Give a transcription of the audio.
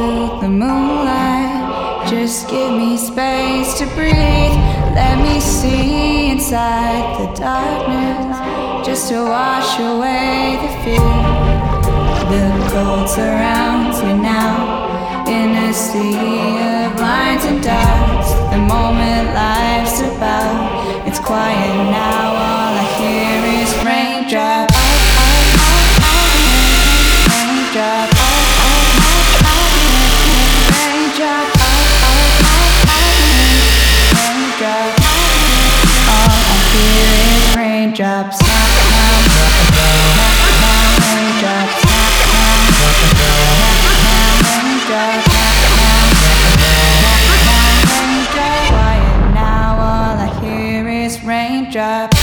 into the moonlight. Just give me space to breathe. Let me see inside the darkness, just to wash away the fear. The cold surrounds me now, in a sea of lines and dots. The moment life's about, it's quiet now. All I hear is raindrops. Raindrops. Raindrops. Raindrops. All I hear is raindrops. Raindrops. Quiet now, all I hear is raindrops.